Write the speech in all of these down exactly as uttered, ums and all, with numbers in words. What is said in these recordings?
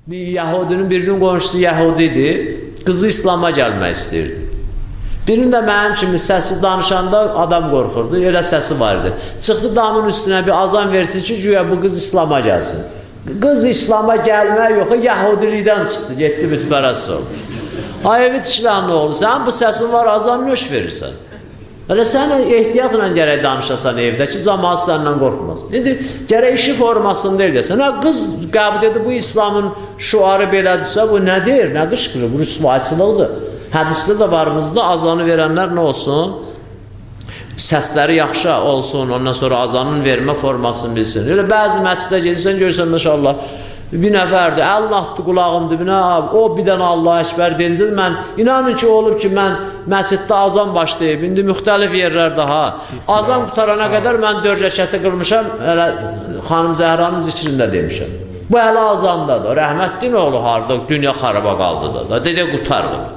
Bir Yahudinin birinin qonşusu Yahudidir, qızı İslam'a gəlmək istəyirdi. Birinin də mənim kimi səsi danışanda adam qorxurdu, elə səsi var idi. Çıxdı damın üstünə bir azan versin ki, güya bu qız İslam'a gəlsin. Qız İslam'a gəlmək yox, Yahudilikdən çıxdı, getdi bütpərəst oldu. Ay evi tişlənin oğlu, sən bu səsin var, azan nöş verirsən. Hələ sən ehtiyatla gərək danışasan evdə ki, cəmaat səndən qorxmasın. İndi gərək işi formasında eləyəsən. Qız qəbul edir, bu İslamın şuarı belədirsə, bu nədir, nə qışqırır, bu rüsvayçılıqdır. Hədisdə də varımızda azanı verənlər nə olsun? Səsləri yaxşı olsun, ondan sonra azanın vermə formasını bilsin. Elə bəzi məclisdə gedirsən, görürsən, məşallah, bir nəfərdir, Allah atdı qulağın dibinə, o bir dənə Allah Əkbər deyincil, mən inanın ki, olub ki, mən məsciddə azan başlayıb, indi müxtəlif yerlər daha. Azan qutarana qədər mən dörd rəkəti qılmışam, hələ xanım Zəhranın zikrində demişəm. Bu hələ azandadır, rəhmətdin oğlu harada, dünya xaraba qaldı da, dedə qutar bunu.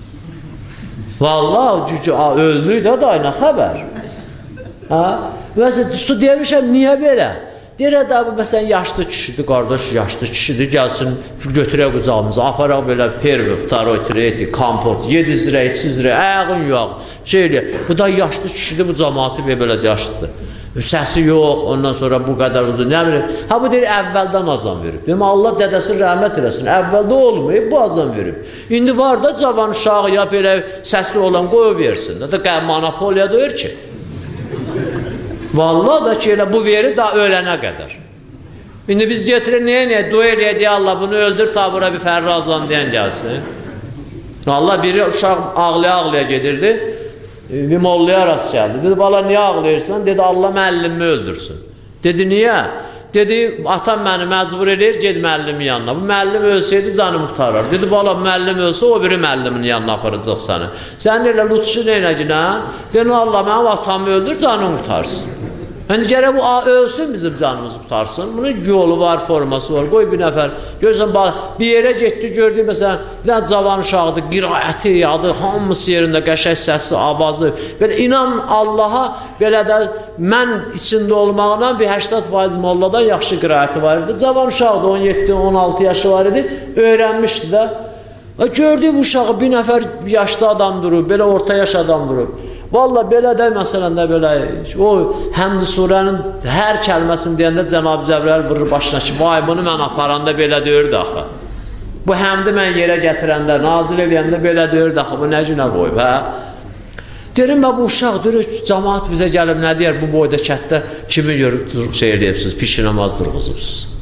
Vallahi, öldü də da, nə xəbər? Məsələn, düstü demişəm, niyə belə? Deyir, ədə, məsələn, yaşlı kişidir, qardaş, yaşlı kişidir, gəlsin, götürək qucağımıza, aparaq belə pervi, vtaroy, treti, kampot, yedizdirək, içizdirək, ayağın yox, şey eləyək. Bu da yaşlı kişidir, bu cəmaatı belə yaşlıdır. Səsi yox, ondan sonra bu qədər uzun, nə bilim. Ha, bu deyir, əvvəldən azan verib. Deyim, Allah dədəsin rəhmət eləsin, əvvəldə olmayıb, bu azan verib. İndi var da, cavan uşağı, ya belə səsi olan qoyu versin, da monopoliya deyir ki. Vallahi da ki, elə bu verir da ölənə qədər. İndi biz getirir, niyə, niyə, dua eləyək, deyə Allah bunu öldür, ta bura bir fərri azan deyən gəlsin. Allah biri uşaq ağlaya-ağlaya gedirdi, bir mollaya rast gəldi. Dedi, bala, niyə ağlayırsan? Dedi, Allah müəllimimi öldürsün. Dedi, niyə? Dedi, atam məni məcbur edir, ged müəllimin yanına. Bu müəllim ölsəydi, canı qurtarar. Dedi, bala, müəllim ölsə, o biri müəllimin yanına aparacaq səni. Sən elə lütuşu neynə ki, nə? Dedi, Allah, mənim atamı öldür, canını qurtarsın. Yəni, gərək bu ölsün, bizim canımızı qutarsın. Bunun yolu var, forması var. Qoy bir nəfər, görürsən, bir yerə getdi, gördü, məsələn, bir cavan uşaqdır, qiraəti yadı, hamısı yerində, qəşək səsi, avazı. Belə, inan Allaha, belə də mən içində olmağına bir səksən faiz molladan yaxşı qiraəti var idi. Cavan uşaqdır, on yeddi on altı yaşı var idi, öyrənmişdi də. Gördü bu uşağı, bir nəfər yaşlı adam durub, belə orta yaş adam durub. Vallahi belə də, məsələn də belə, o Həmd-i surənin hər kəlməsini deyəndə Cənab-ı Cəbrəl vurur başına ki, vay, bunu mən aparanda belə deyirdi axı. Bu həmdi mən yerə gətirəndə, nazil eləyəndə belə deyirdi axı, bu nə günə qoyub, hə? Derim, bu uşaq, deyir, cəmaat bizə gəlib, nə deyər, bu boyda kətdə kimi görüb şey eləyibsiniz, pişi namaz durğuzubsuz.